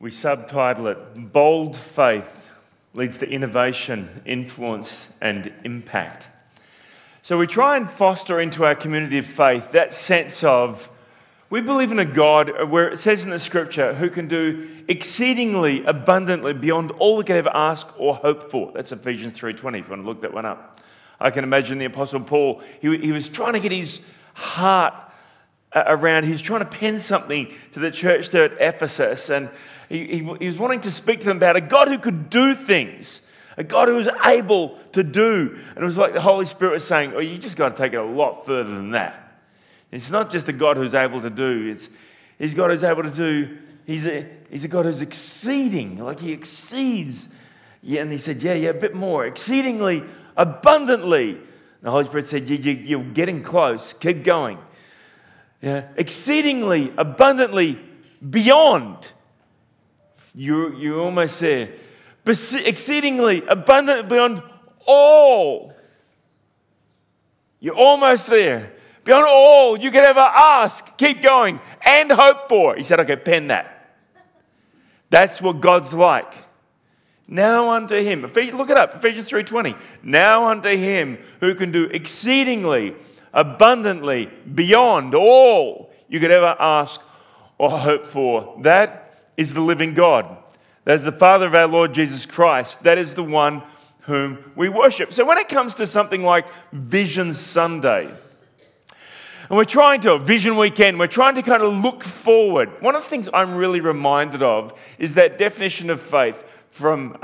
We subtitle it, Bold Faith Leads to Innovation, Influence and Impact. So we try and foster into our community of faith that sense of, we believe in a God where it says in the scripture, who can do exceedingly abundantly beyond all we could ever ask or hope for. That's Ephesians 3:20, if you want to look that one up. I can imagine the Apostle Paul, he was trying to get his heart around, he was trying to pen something to the church there at Ephesus, and he was wanting to speak to them about a God who could do things, a God who was able to do. And it was like the Holy Spirit was saying, oh, you just got to take it a lot further than that. It's not just a God who's able to do, he's God who's able to do, he's a God who's exceeding, like he exceeds. Yeah, and he said, yeah, a bit more, exceedingly, abundantly. And the Holy Spirit said, you're getting close, keep going. Yeah, exceedingly, abundantly, beyond. You're almost there. Exceedingly, abundantly, beyond all. You're almost there. Beyond all you could ever ask, keep going, and hope for. He said, okay, pen that. That's what God's like. Now unto him, look it up, Ephesians 3:20. Now unto him who can do exceedingly, abundantly, beyond all you could ever ask or hope for. That is the living God. That is the Father of our Lord Jesus Christ. That is the one whom we worship. So when it comes to something like Vision Sunday, and we're trying to, Vision Weekend, we're trying to kind of look forward. One of the things I'm really reminded of is that definition of faith from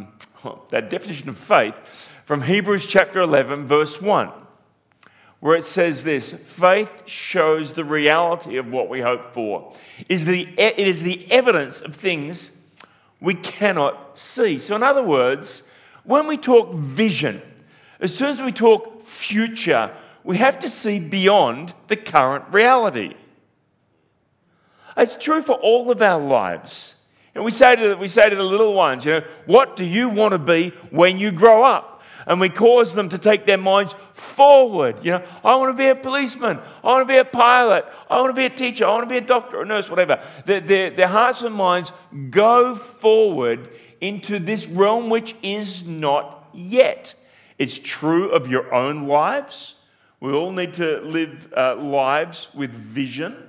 Hebrews chapter 11, verse 1, where it says this, faith shows the reality of what we hope for. It is the evidence of things we cannot see. So in other words, when we talk vision, as soon as we talk future, we have to see beyond the current reality. It's true for all of our lives. And we say to the little ones, what do you want to be when you grow up? And we cause them to take their minds forward. I want to be a policeman. I want to be a pilot. I want to be a teacher. I want to be a doctor or a nurse, whatever. Their hearts and minds go forward into this realm which is not yet. It's true of your own lives. We all need to live lives with vision.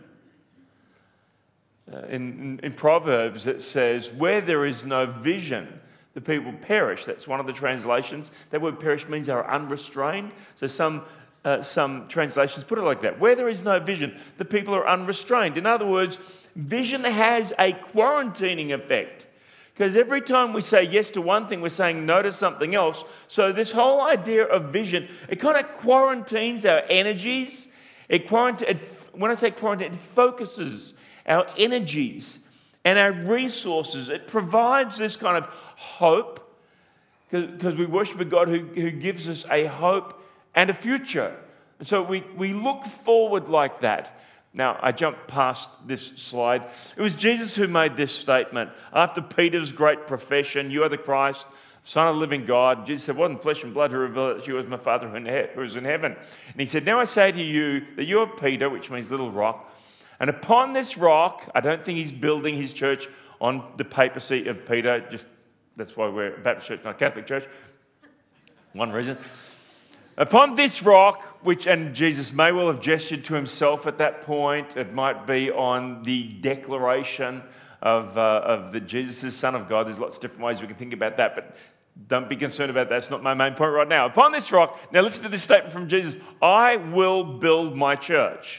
In Proverbs it says, where there is no vision, the people perish. That's one of the translations. That word perish means they are unrestrained. So some translations put it like that. Where there is no vision, the people are unrestrained. In other words, vision has a quarantining effect. Because every time we say yes to one thing, we're saying no to something else. So this whole idea of vision, it kind of quarantines our energies. When I say quarantine, it focuses our energies and our resources. It provides this kind of hope, because we worship a God who gives us a hope and a future. And so we look forward like that. Now, I jumped past this slide. It was Jesus who made this statement. After Peter's great profession, you are the Christ, Son of the living God. Jesus said, it wasn't flesh and blood who revealed it to you, as my Father who is in heaven. And he said, now I say to you that you are Peter, which means little rock. And upon this rock, I don't think he's building his church on the papacy of Peter. That's why we're a Baptist church, not a Catholic church. One reason. Upon this rock, and Jesus may well have gestured to himself at that point. It might be on the declaration of that Jesus is Son of God. There's lots of different ways we can think about that, but don't be concerned about that. It's not my main point right now. Upon this rock, now listen to this statement from Jesus. I will build my church.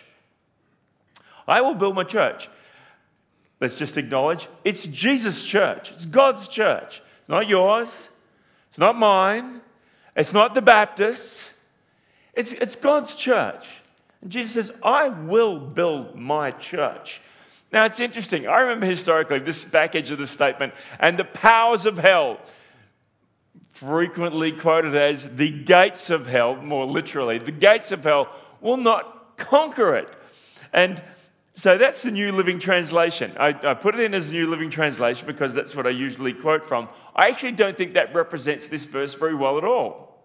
I will build my church. Let's just acknowledge it's Jesus' church. It's God's church. It's not yours. It's not mine. It's not the Baptists. It's God's church. And Jesus says, I will build my church. Now, it's interesting. I remember historically this back edge of the statement, and the powers of hell, frequently quoted as the gates of hell, more literally, the gates of hell will not conquer it. And so that's the New Living Translation. I put it in as New Living Translation because that's what I usually quote from. I actually don't think that represents this verse very well at all.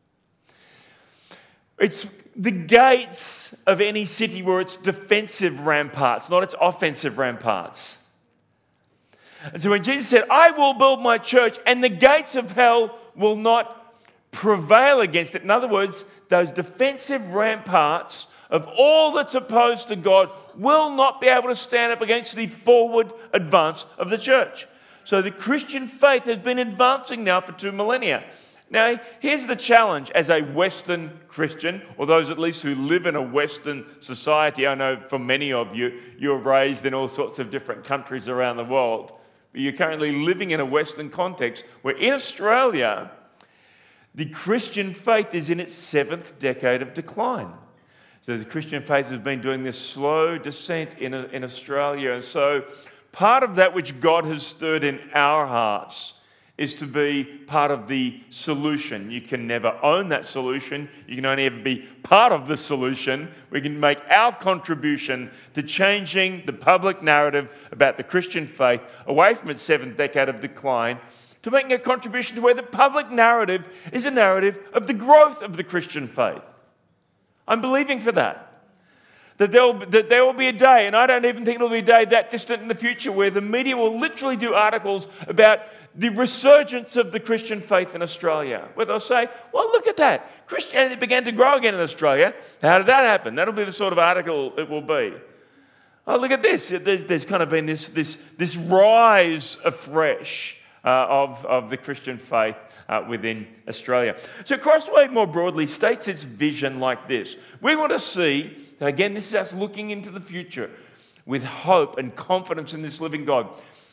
It's the gates of any city were its defensive ramparts, not its offensive ramparts. And so when Jesus said, I will build my church and the gates of hell will not prevail against it. In other words, those defensive ramparts of all that's opposed to God will not be able to stand up against the forward advance of the church. So the Christian faith has been advancing now for 2 millennia. Now, here's the challenge as a Western Christian, or those at least who live in a Western society. I know for many of you, you're raised in all sorts of different countries around the world. But you're currently living in a Western context where in Australia, the Christian faith is in its 7th decade of decline. So the Christian faith has been doing this slow descent in Australia. And so part of that which God has stirred in our hearts is to be part of the solution. You can never own that solution. You can only ever be part of the solution. We can make our contribution to changing the public narrative about the Christian faith away from its 7th decade of decline to making a contribution to where the public narrative is a narrative of the growth of the Christian faith. I'm believing for that. That there will be a day, and I don't even think it'll be a day that distant in the future, where the media will literally do articles about the resurgence of the Christian faith in Australia, where they'll say, well, look at that. Christianity began to grow again in Australia. How did that happen? That'll be the sort of article it will be. Oh, look at this. There's kind of been this rise afresh of the Christian faith within Australia. So Crossway more broadly states its vision like this. We want to see, again, this is us looking into the future with hope and confidence in this living God.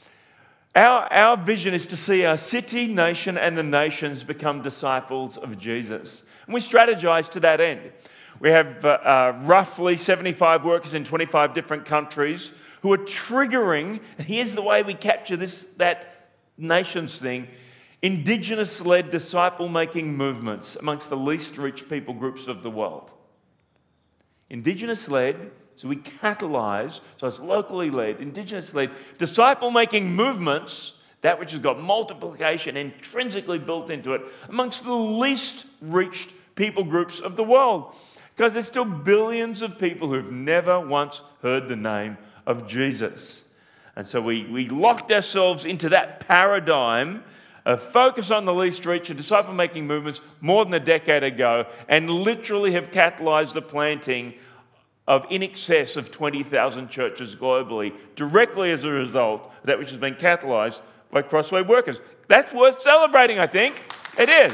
Our vision is to see our city, nation, and the nations become disciples of Jesus. And we strategize to that end. We have roughly 75 workers in 25 different countries who are triggering, and here's the way we capture that nations thing, Indigenous-led disciple-making movements amongst the least reached people groups of the world. Indigenous-led, so we catalyse, so it's locally led, Indigenous-led, disciple-making movements, that which has got multiplication intrinsically built into it, amongst the least reached people groups of the world. Because there's still billions of people who've never once heard the name of Jesus. And so we locked ourselves into that paradigm of focus on the least reached and disciple-making movements more than a decade ago, and literally have catalysed the planting of in excess of 20,000 churches globally, directly as a result of that which has been catalysed by Crossway workers. That's worth celebrating, I think. It is.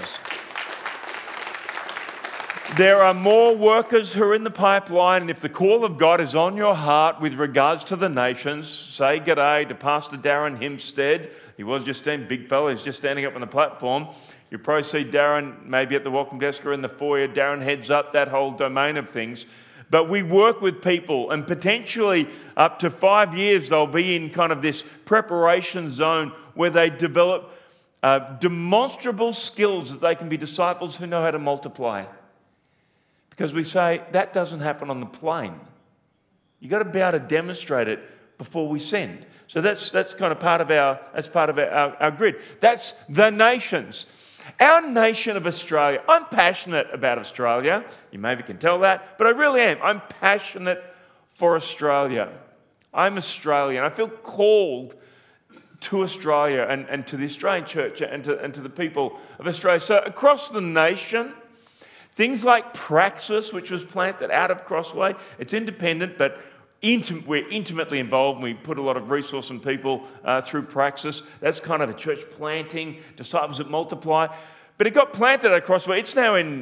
There are more workers who are in the pipeline, and if the call of God is on your heart with regards to the nations, say g'day to Pastor Darren Himstead. He was just standing, big fella, he's just standing up on the platform. You probably see Darren maybe at the welcome desk or in the foyer. Darren heads up that whole domain of things. But we work with people, and potentially up to 5 years they'll be in kind of this preparation zone where they develop demonstrable skills that they can be disciples who know how to multiply. Because we say that doesn't happen on the plane. You've got to be able to demonstrate it before we send. So that's kind of part of our grid. That's the nations. Our nation of Australia. I'm passionate about Australia. You maybe can tell that, but I really am. I'm passionate for Australia. I'm Australian. I feel called to Australia and to the Australian church and to the people of Australia. So across the nation, things like Praxis, which was planted out of Crossway, it's independent, but we're intimately involved. We put a lot of resource and people through Praxis. That's kind of a church planting, disciples that multiply. But it got planted at Crossway. It's now in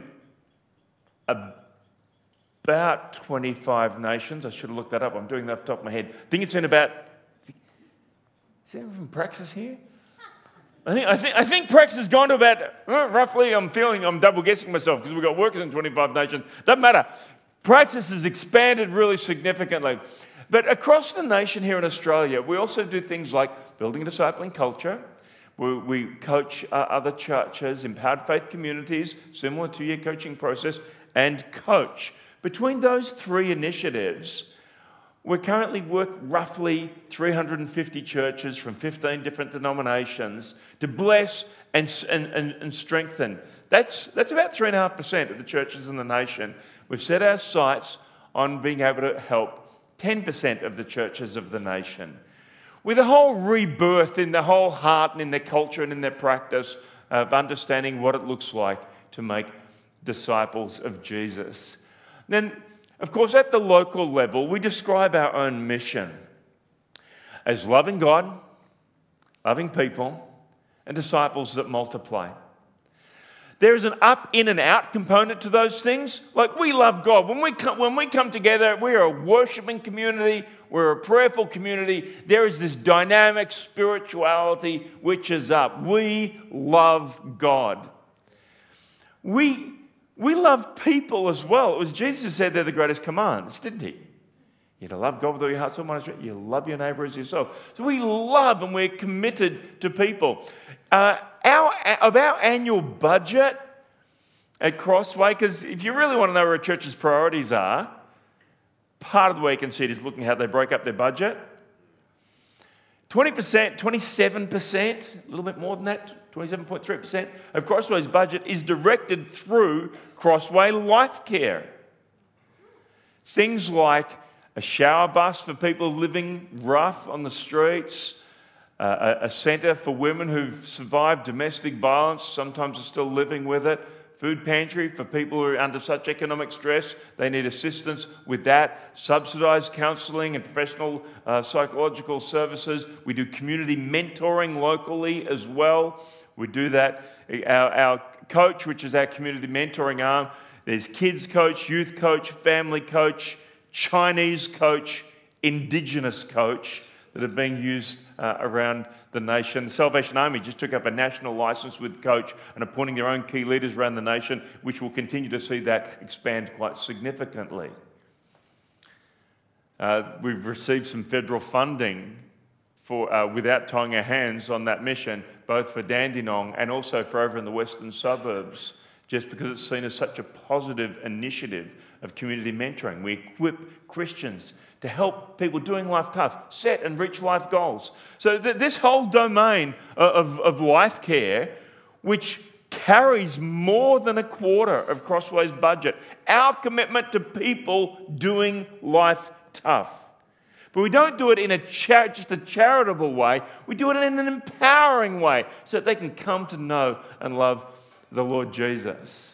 about 25 nations. I should have looked that up. I'm doing that off the top of my head. I think it's in about... Is anyone from Praxis here? I think Praxis has gone to about, roughly, I'm double guessing myself because we've got workers in 25 nations. Doesn't matter. Praxis has expanded really significantly. But across the nation here in Australia, we also do things like building a discipling culture. We coach other churches, empowered faith communities, similar to your coaching process, and coach. Between those three initiatives, we currently work roughly 350 churches from 15 different denominations to bless and strengthen. That's about 3.5% of the churches in the nation. We've set our sights on being able to help 10% of the churches of the nation. with a whole rebirth in their whole heart and in their culture and in their practice of understanding what it looks like to make disciples of Jesus. Then, of course, at the local level, we describe our own mission as loving God, loving people, and disciples that multiply. There is an up, in, and out component to those things. Like, we love God. When we come together, we are a worshiping community. We're a prayerful community. There is this dynamic spirituality which is up. We love God. We love people as well. It was Jesus who said they're the greatest commands, didn't he? You're to love God with all your heart, soul, mind, and strength. You love your neighbour as yourself. So we love and we're committed to people. Of our annual budget at Crossway, because if you really want to know where a church's priorities are, part of the way you can see it is looking at how they break up their budget. 20%, 27%, a little bit more than that, 27.3% of Crossway's budget is directed through Crossway Life Care. Things like a shower bus for people living rough on the streets, a centre for women who've survived domestic violence, sometimes are still living with it, food pantry for people who are under such economic stress, they need assistance with that, subsidised counselling and professional psychological services. We do community mentoring locally as well. We do that. Our coach, which is our community mentoring arm, there's kids coach, youth coach, family coach, Chinese coach, Indigenous coach that are being used around the nation. The Salvation Army just took up a national licence with Coach and appointing their own key leaders around the nation, which will continue to see that expand quite significantly. We've received some federal funding for without tying our hands on that mission, both for Dandenong and also for over in the western suburbs, just because it's seen as such a positive initiative of community mentoring. We equip Christians to help people doing life tough set and reach life goals. So this whole domain of life care, which carries more than a quarter of Crossway's budget, our commitment to people doing life tough. But we don't do it in just a charitable way. We do it in an empowering way so that they can come to know and love the Lord Jesus.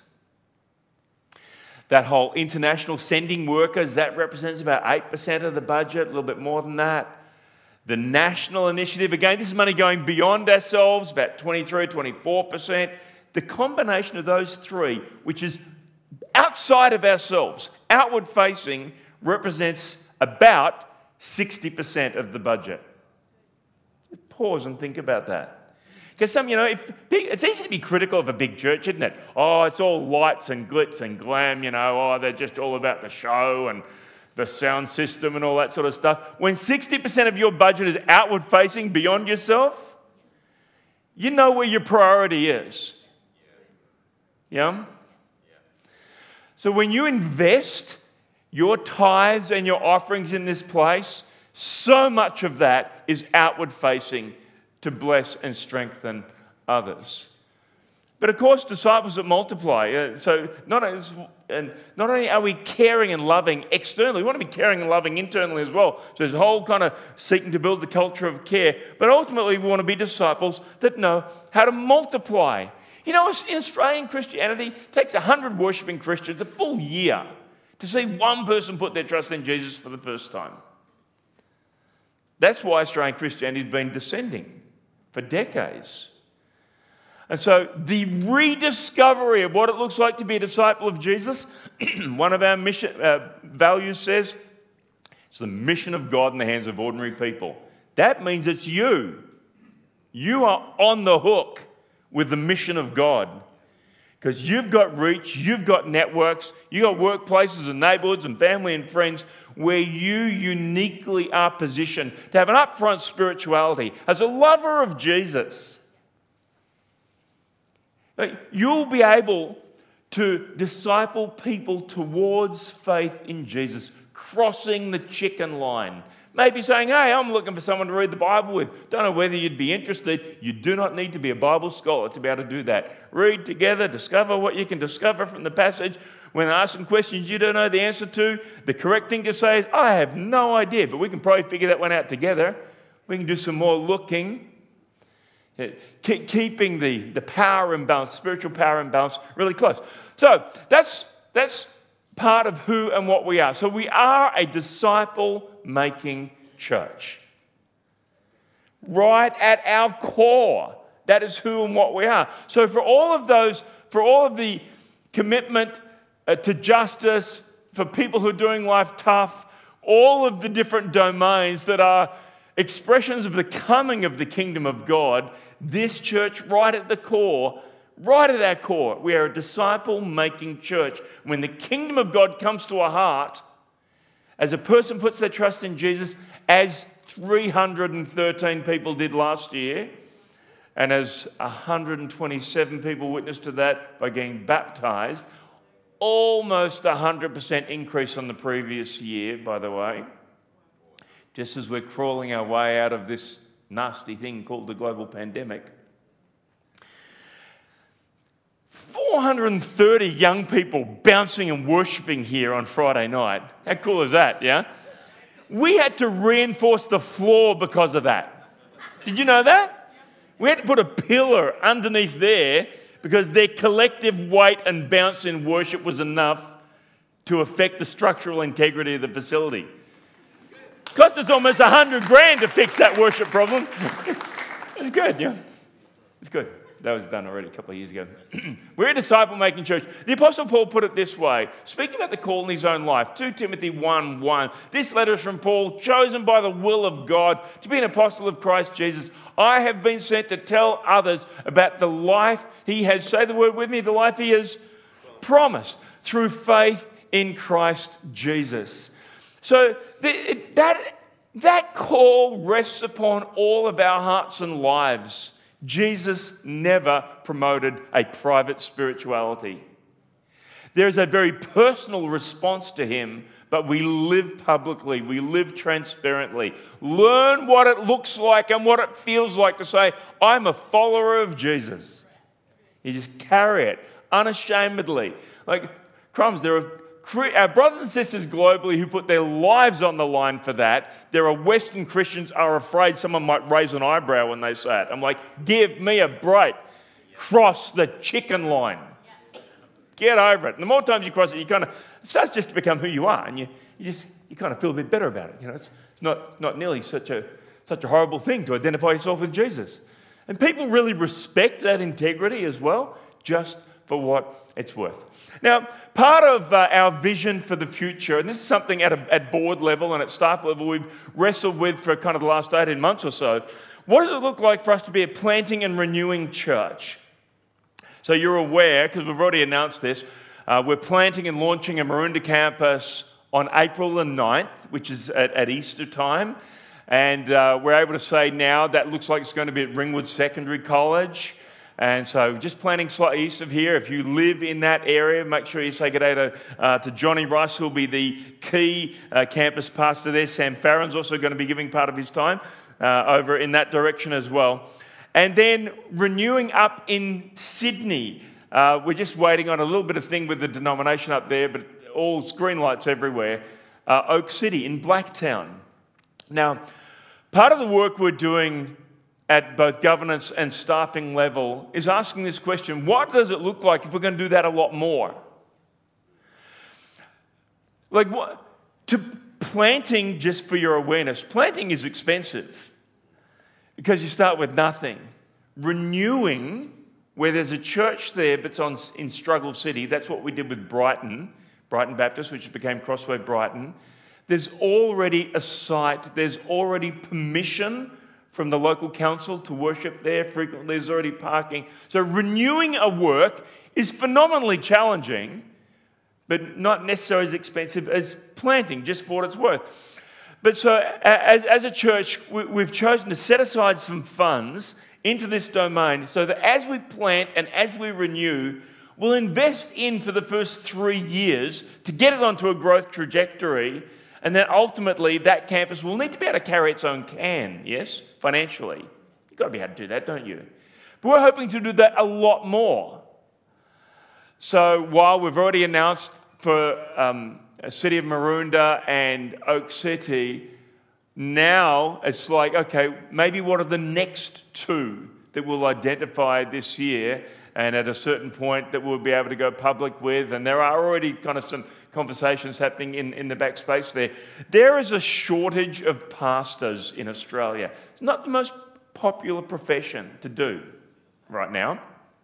That whole international sending workers, that represents about 8% of the budget, a little bit more than that. The national initiative, again, this is money going beyond ourselves, about 23, 24%. The combination of those three, which is outside of ourselves, outward facing, represents about 60% of the budget. Pause and think about that. Because it's easy to be critical of a big church, isn't it? Oh, it's all lights and glitz and glam, they're just all about the show and the sound system and all that sort of stuff. When 60% of your budget is outward facing beyond yourself, you know where your priority is. Yeah? So when you invest your tithes and your offerings in this place, so much of that is outward facing to bless and strengthen others. But of course, disciples that multiply. So not only are we caring and loving externally, we want to be caring and loving internally as well. So there's a whole kind of seeking to build the culture of care. But ultimately, we want to be disciples that know how to multiply. In Australian Christianity, it takes 100 worshipping Christians a full year to see one person put their trust in Jesus for the first time. That's why Australian Christianity has been descending for decades. And so the rediscovery of what it looks like to be a disciple of Jesus, one of our mission values says, it's the mission of God in the hands of ordinary people. That means it's you. You are on the hook with the mission of God. Because you've got reach, you've got networks, you've got workplaces and neighbourhoods and family and friends where you uniquely are positioned to have an upfront spirituality. As a lover of Jesus, you'll be able to disciple people towards faith in Jesus, crossing the chicken line. Maybe saying, hey, I'm looking for someone to read the Bible with. Don't know whether you'd be interested. You do not need to be a Bible scholar to be able to do that. Read together, discover what you can discover from the passage. When asking questions you don't know the answer to, the correct thing to say is, I have no idea, but we can probably figure that one out together. We can do some more looking. Keeping the power imbalance, spiritual power imbalance, really close. So that's part of who and what we are. So we are a disciple-making church. Right at our core, that is who and what we are. So for all of the commitment to justice, for people who are doing life tough, all of the different domains that are expressions of the coming of the kingdom of God, this church right at the core, right at our core, we are a disciple-making church. When the kingdom of God comes to a heart, as a person puts their trust in Jesus, as 313 people did last year, and as 127 people witnessed to that by getting baptized, almost 100% increase on the previous year, by the way, just as we're crawling our way out of this nasty thing called the global pandemic. 430 young people bouncing and worshiping here on Friday night. How cool is that, yeah? We had to reinforce the floor because of that. Did you know that? We had to put a pillar underneath there because their collective weight and bounce in worship was enough to affect the structural integrity of the facility. Cost us almost $100,000 to fix that worship problem. It's good, yeah. It's good. That was done already a couple of years ago. We're a disciple-making church. The Apostle Paul put it this way, speaking about the call in his own life, 2 Timothy 1:1. This letter is from Paul, chosen by the will of God to be an apostle of Christ Jesus. I have been sent to tell others about the life he has, say the word with me, the life he has promised through faith in Christ Jesus. So that call rests upon all of our hearts and lives. Jesus never promoted a private spirituality. There's a very personal response to him, but we live publicly, we live transparently. Learn what it looks like and what it feels like to say, I'm a follower of Jesus. You just carry it unashamedly. Like crumbs, there are our brothers and sisters globally who put their lives on the line for that. There are Western Christians are afraid someone might raise an eyebrow when they say it. I'm like, give me a break. Cross the chicken line. Get over it. And the more times you cross it, it starts just to become who you are, and you kind of feel a bit better about it. You know, it's not nearly such a horrible thing to identify yourself with Jesus. And people really respect that integrity as well, just for what it's worth. Now, part of our vision for the future, and this is something at board level and at staff level we've wrestled with for kind of the last 18 months or so, what does it look like for us to be a planting and renewing church? So you're aware, because we've already announced this, we're planting and launching a Maroondah campus on April the 9th, which is at Easter time. And we're able to say now that looks like it's going to be at Ringwood Secondary College. And so just planning slightly east of here. If you live in that area, make sure you say good day to Johnny Rice, who will be the key campus pastor there. Sam Farron's also going to be giving part of his time over in that direction as well. And then renewing up in Sydney. We're just waiting on a little bit of thing with the denomination up there, but all green lights everywhere. Oak City in Blacktown. Now, part of the work we're doing at both governance and staffing level is asking this question, what does it look like if we're going to do that a lot more? Like what? To planting, just for your awareness, planting is expensive because you start with nothing. Renewing, where there's a church there but it's in Struggle City, that's what we did with Brighton Baptist, which became Crossway Brighton. There's already a site, there's already permission from the local council to worship there frequently. There's already parking. So renewing a work is phenomenally challenging, but not necessarily as expensive as planting, just for what it's worth. But so as a church, we've chosen to set aside some funds into this domain so that as we plant and as we renew, we'll invest in for the first 3 years to get it onto a growth trajectory. And then ultimately, that campus will need to be able to carry its own can, yes, financially. You've got to be able to do that, don't you? But we're hoping to do that a lot more. So while we've already announced for City of Maroondah and Oak City, now it's like, okay, maybe what are the next two that we'll identify this year and at a certain point that we'll be able to go public with? And there are already kind of some conversations happening in the backspace there. There is a shortage of pastors in Australia. It's not the most popular profession to do right now.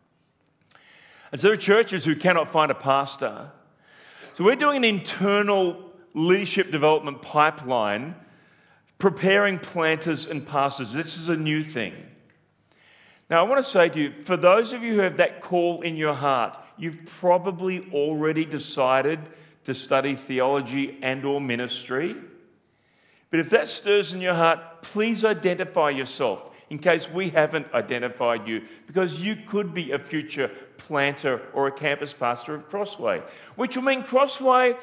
And so there are churches who cannot find a pastor. So we're doing an internal leadership development pipeline, preparing planters and pastors. This is a new thing. Now, I want to say to you, for those of you who have that call in your heart, you've probably already decided to study theology and or ministry. But if that stirs in your heart, please identify yourself in case we haven't identified you, because you could be a future planter or a campus pastor of Crossway, which will mean Crossway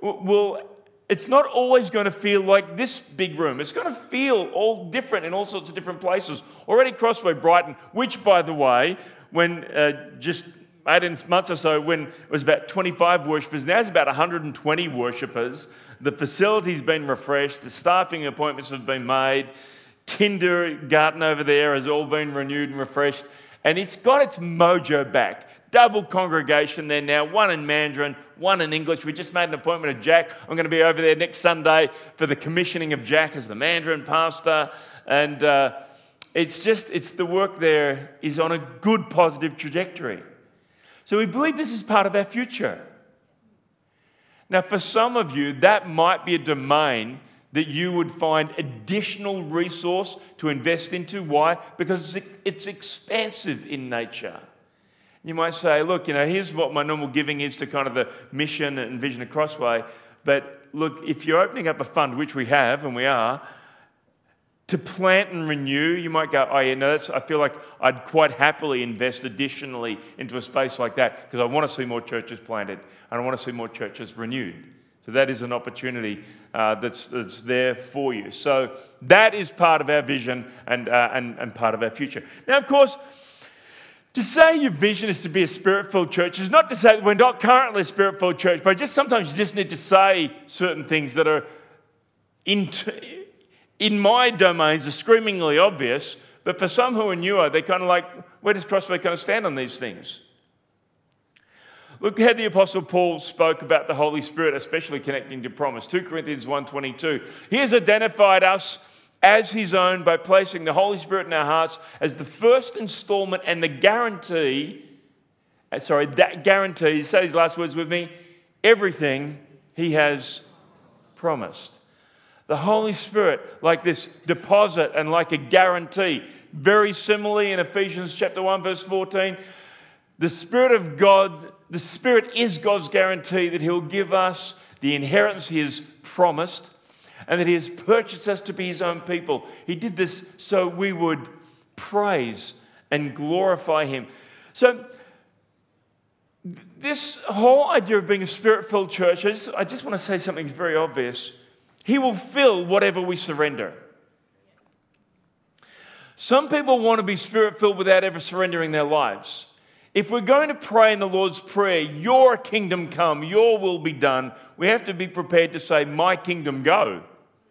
it's not always going to feel like this big room. It's going to feel all different in all sorts of different places. Already Crossway Brighton, which, by the way, when just 18 months or so, when it was about 25 worshippers, now it's about 120 worshippers. The facility's been refreshed. The staffing appointments have been made. Kindergarten over there has all been renewed and refreshed. And it's got its mojo back. Double congregation there now, one in Mandarin, one in English. We just made an appointment with Jack. I'm going to be over there next Sunday for the commissioning of Jack as the Mandarin pastor. And it's the work there is on a good, positive trajectory. So we believe this is part of our future. Now, for some of you, that might be a domain that you would find additional resource to invest into. Why? Because it's expansive in nature. You might say, look, here's what my normal giving is to kind of the mission and vision of Crossway. But look, if you're opening up a fund, which we have and we are, to plant and renew, you might go, oh yeah, no, I feel like I'd quite happily invest additionally into a space like that because I want to see more churches planted and I want to see more churches renewed. So that is an opportunity that's there for you. So that is part of our vision and part of our future. Now, of course, to say your vision is to be a Spirit-filled church is not to say that we're not currently a Spirit-filled church, but sometimes you just need to say certain things that are, in my domains, are screamingly obvious, but for some who are newer, they're kind of like, where does Crossway kind of stand on these things? Look how the Apostle Paul spoke about the Holy Spirit, especially connecting to promise. 2 Corinthians 1:22. He has identified us as his own by placing the Holy Spirit in our hearts as the first installment and the guarantee, that guarantees, say these last words with me, everything he has promised. The Holy Spirit, like this deposit and like a guarantee. Very similarly in Ephesians chapter 1, verse 14, the Spirit of God, the Spirit is God's guarantee that he'll give us the inheritance he has promised, and that he has purchased us to be his own people. He did this so we would praise and glorify him. So this whole idea of being a Spirit-filled church, I just want to say something that's very obvious. He will fill whatever we surrender. Some people want to be Spirit-filled without ever surrendering their lives. If we're going to pray in the Lord's Prayer, your kingdom come, your will be done, we have to be prepared to say, my kingdom go.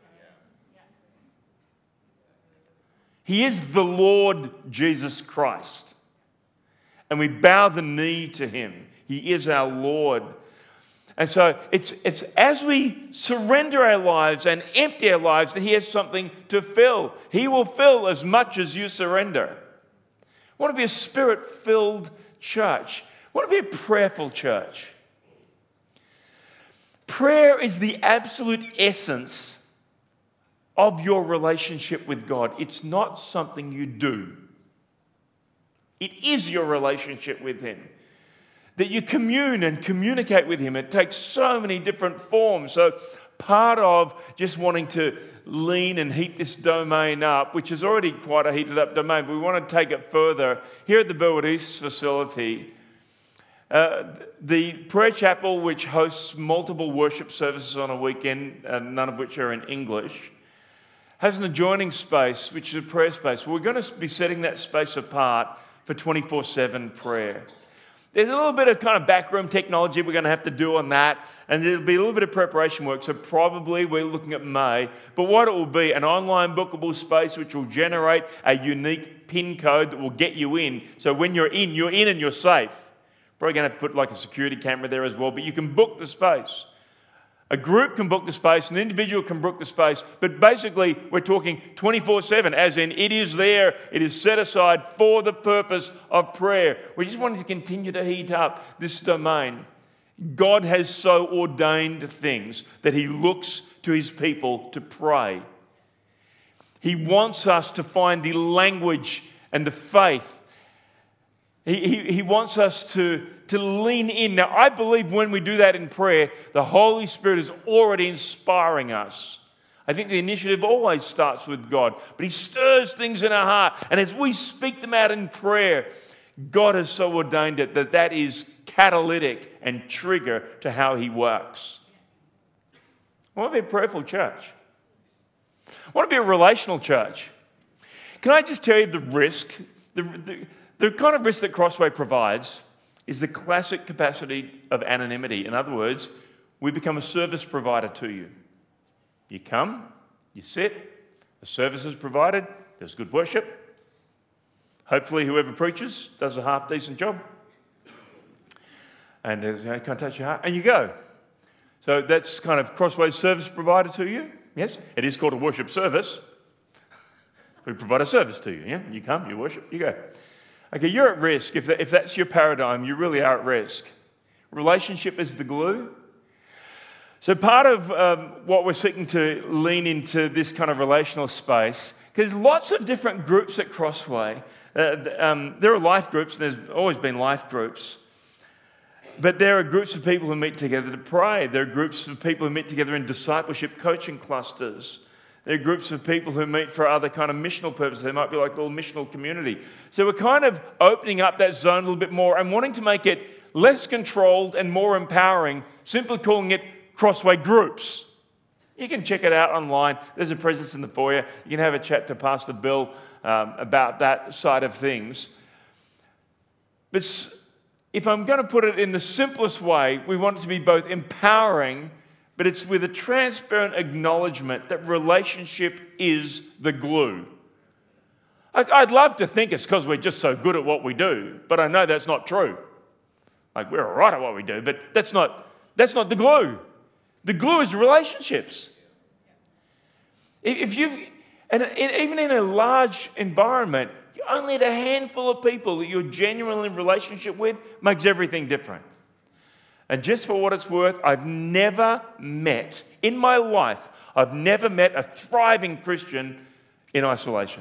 He is the Lord Jesus Christ. And we bow the knee to him. He is our Lord. And so it's as we surrender our lives and empty our lives that he has something to fill. He will fill as much as you surrender. I want to be a Spirit-filled church. I want to be a prayerful church. Prayer is the absolute essence of your relationship with God. It's not something you do. It is your relationship with him. That you commune and communicate with him. It takes so many different forms. So part of just wanting to lean and heat this domain up, which is already quite a heated up domain, but we want to take it further. Here at the Burwood East facility, the prayer chapel, which hosts multiple worship services on a weekend, none of which are in English, has an adjoining space, which is a prayer space. We're going to be setting that space apart for 24/7 prayer. There's a little bit of kind of backroom technology we're going to have to do on that, and there'll be a little bit of preparation work, so probably we're looking at May. But what it will be, an online bookable space which will generate a unique PIN code that will get you in. So when you're in and you're safe. Probably going to have to put like a security camera there as well, but you can book the space. A group can book the space, an individual can book the space, but basically we're talking 24/7, as in it is there, it is set aside for the purpose of prayer. We just wanted to continue to heat up this domain. God has so ordained things that he looks to his people to pray. He wants us to find the language and the faith. He wants us to lean in. Now, I believe when we do that in prayer, the Holy Spirit is already inspiring us. I think the initiative always starts with God, but he stirs things in our heart. And as we speak them out in prayer, God has so ordained it that is catalytic and trigger to how he works. I want to be a prayerful church. I want to be a relational church. Can I just tell you the risk, the kind of risk that Crossway provides is the classic capacity of anonymity. In other words, we become a service provider to you. You come, you sit, a service is provided, there's good worship. Hopefully whoever preaches does a half-decent job. And can I touch your heart? And you go. So that's kind of Crossway's service provider to you. Yes, it is called a worship service. We provide a service to you. Yeah, you come, you worship, you go. Okay, you're at risk. If that's your paradigm, you really are at risk. Relationship is the glue. So part of what we're seeking to lean into this kind of relational space, because lots of different groups at Crossway. There are life groups, and there's always been life groups. But there are groups of people who meet together to pray. There are groups of people who meet together in discipleship coaching clusters. There are groups of people who meet for other kind of missional purposes. They might be like a little missional community. So we're kind of opening up that zone a little bit more and wanting to make it less controlled and more empowering, simply calling it Crossway Groups. You can check it out online. There's a presence in the foyer. You can have a chat to Pastor Bill about that side of things. But if I'm going to put it in the simplest way, we want it to be both empowering, but it's with a transparent acknowledgement that relationship is the glue. I'd love to think it's because we're just so good at what we do, but I know that's not true. Like, we're all right at what we do, but that's not the glue. The glue is relationships. Even in a large environment, you only need a handful of people that you're genuinely in relationship with makes everything different. And just for what it's worth, I've never met, in my life, a thriving Christian in isolation.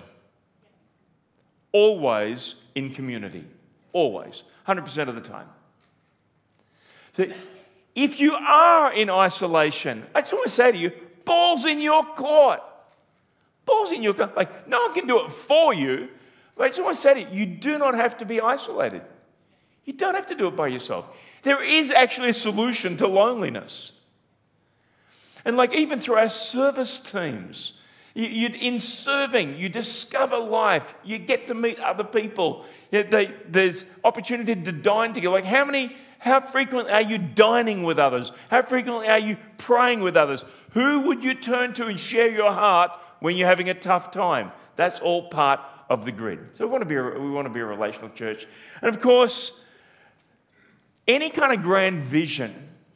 Always in community. Always. 100% of the time. So if you are in isolation, I just want to say to you, ball's in your court. Ball's in your court. Like, no one can do it for you. But I just want to say to you, you do not have to be isolated. You don't have to do it by yourself. There is actually a solution to loneliness. And like even through our service teams, in serving, you discover life. You get to meet other people. There's opportunity to dine together. Like how frequently are you dining with others? How frequently are you praying with others? Who would you turn to and share your heart when you're having a tough time? That's all part of the grid. So we want to be a relational church. And of course, any kind of grand vision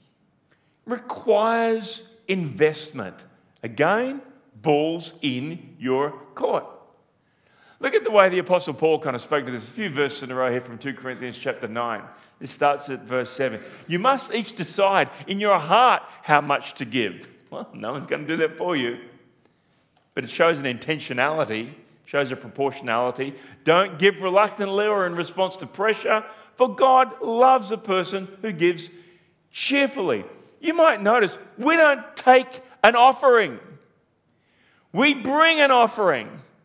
requires investment. Again, balls in your court. Look at the way the Apostle Paul kind of spoke to this. A few verses in a row here from 2 Corinthians chapter 9. This starts at verse 7. You must each decide in your heart how much to give. Well, no one's going to do that for you. But it shows an intentionality, shows a proportionality. Don't give reluctantly or in response to pressure, for God loves a person who gives cheerfully. You might notice we don't take an offering. We bring an offering.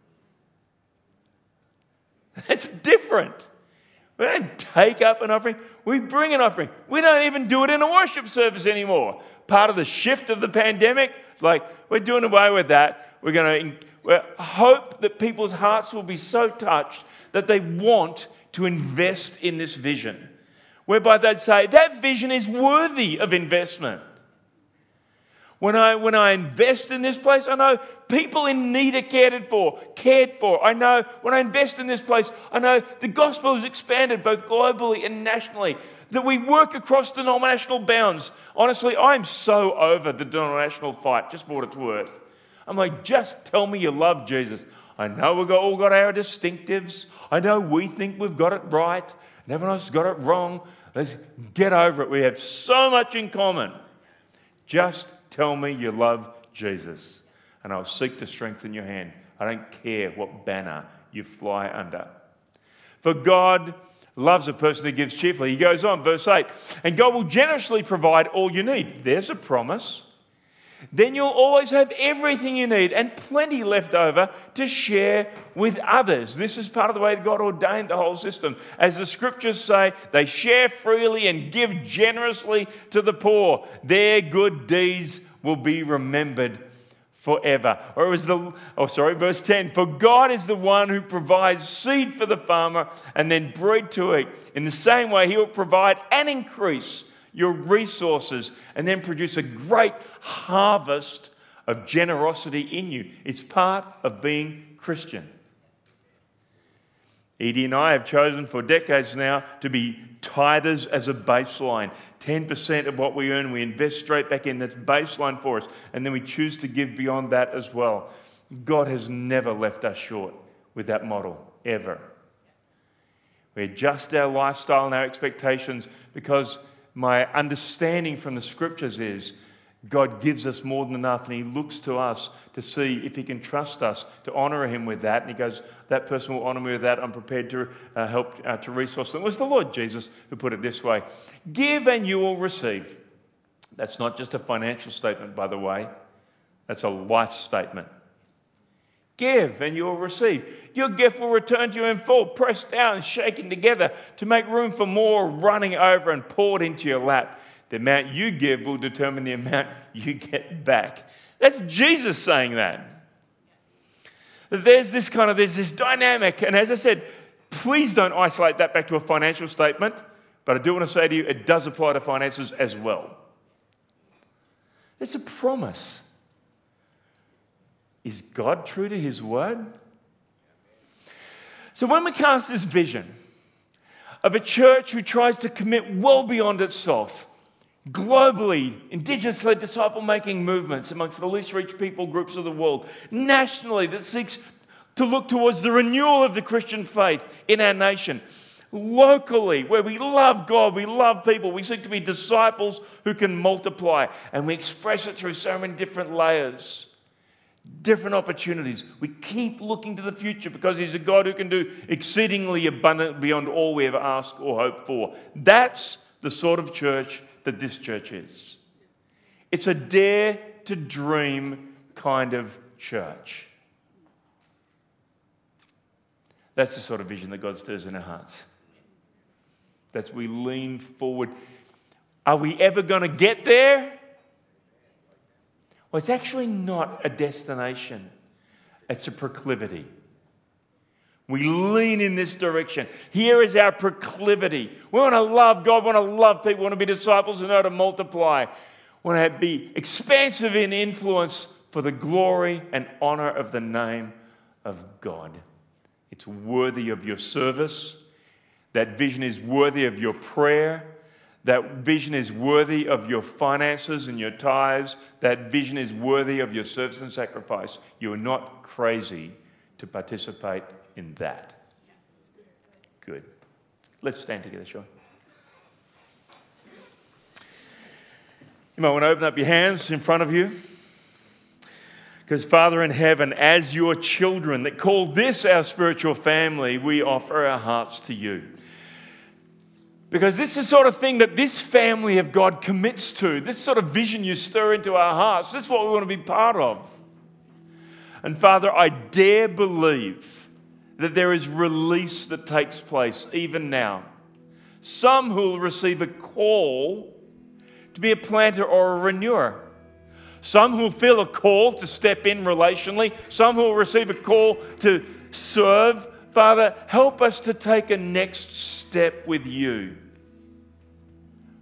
That's different. We don't take up an offering. We bring an offering. We don't even do it in a worship service anymore. Part of the shift of the pandemic, it's like we're doing away with that. We're going to hope that people's hearts will be so touched that they want to invest in this vision. whereby they'd say, that vision is worthy of investment. When I invest in this place, I know people in need are cared for. I know when I invest in this place, I know the gospel is expanded both globally and nationally, that we work across denominational bounds. Honestly, I'm so over the denominational fight, just for what it's worth. I'm like, just tell me you love Jesus. I know we've all got our distinctives. I know we think we've got it right, and everyone else has got it wrong. Let's get over it. We have so much in common. Just tell me you love Jesus, and I'll seek to strengthen your hand. I don't care what banner you fly under. For God loves a person who gives cheerfully. He goes on, verse 8, and God will generously provide all you need. There's a promise. Then you'll always have everything you need and plenty left over to share with others. This is part of the way God ordained the whole system. As the scriptures say, they share freely and give generously to the poor. Their good deeds will be remembered forever. Verse 10, for God is the one who provides seed for the farmer and then bread to eat. In the same way, he will provide and increase your resources and then produce a great harvest of generosity in you. It's part of being Christian. Edie and I have chosen for decades now to be tithers as a baseline. 10% of what we earn, we invest straight back in. That's baseline for us. And then we choose to give beyond that as well. God has never left us short with that model, ever. We adjust our lifestyle and our expectations because my understanding from the scriptures is God gives us more than enough, and he looks to us to see if he can trust us to honour him with that. And he goes, that person will honour me with that. I'm prepared to help to resource them. It was the Lord Jesus who put it this way. Give and you will receive. That's not just a financial statement, by the way. That's a life statement. Give and you will receive. Your gift will return to you in full, pressed down and shaken together to make room for more running over and poured into your lap. The amount you give will determine the amount you get back. That's Jesus saying that. There's this dynamic. And as I said, please don't isolate that back to a financial statement. But I do want to say to you, it does apply to finances as well. There's a promise. Is God true to his word? So when we cast this vision of a church who tries to commit well beyond itself, globally, Indigenous-led disciple-making movements amongst the least reached people groups of the world, nationally that seeks to look towards the renewal of the Christian faith in our nation, locally, where we love God, we love people, we seek to be disciples who can multiply, and we express it through so many different layers. Different opportunities. We keep looking to the future because he's a God who can do exceedingly abundant beyond all we ever ask or hope for. That's the sort of church that this church is. It's a dare to dream kind of church. That's the sort of vision that God stirs in our hearts. That's we lean forward. Are we ever going to get there? Well, it's actually not a destination. It's a proclivity. We lean in this direction. Here is our proclivity. We want to love God, we want to love people, we want to be disciples and know how to multiply. We want to be expansive in influence for the glory and honor of the name of God. It's worthy of your service. That vision is worthy of your prayer. That vision is worthy of your finances and your tithes. That vision is worthy of your service and sacrifice. You are not crazy to participate in that. Good. Let's stand together, shall we? You might want to open up your hands in front of you. Because Father in heaven, as your children that call this our spiritual family, we offer our hearts to you. Because this is the sort of thing that this family of God commits to. This sort of vision you stir into our hearts. This is what we want to be part of. And Father, I dare believe that there is release that takes place even now. Some who will receive a call to be a planter or a renewer. Some who will feel a call to step in relationally. Some who will receive a call to serve. Father, help us to take a next step with you.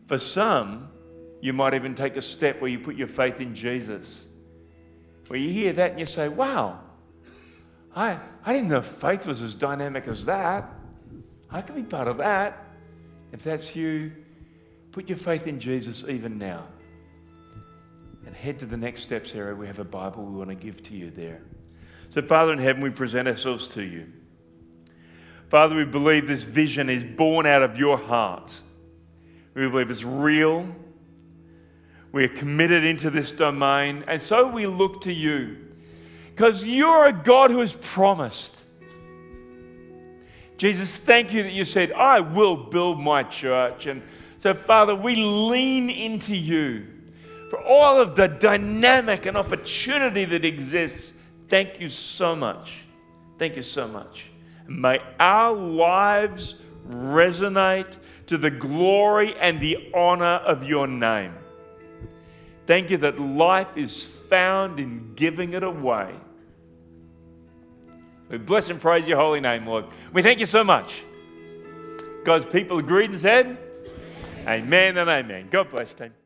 For some, you might even take a step where you put your faith in Jesus. Where you hear that and you say, wow, I didn't know faith was as dynamic as that. I can be part of that. If that's you, put your faith in Jesus even now. And head to the next steps area. We have a Bible we want to give to you there. So, Father in heaven, we present ourselves to you. Father, we believe this vision is born out of your heart. We believe it's real. We are committed into this domain. And so we look to you. Because you're a God who has promised. Jesus, thank you that you said, I will build my church. And so, Father, we lean into you for all of the dynamic and opportunity that exists. Thank you so much. Thank you so much. May our lives resonate to the glory and the honor of your name. Thank you that life is found in giving it away. We bless and praise your holy name, Lord. We thank you so much. God's people agreed and said, amen and amen. God bless, team.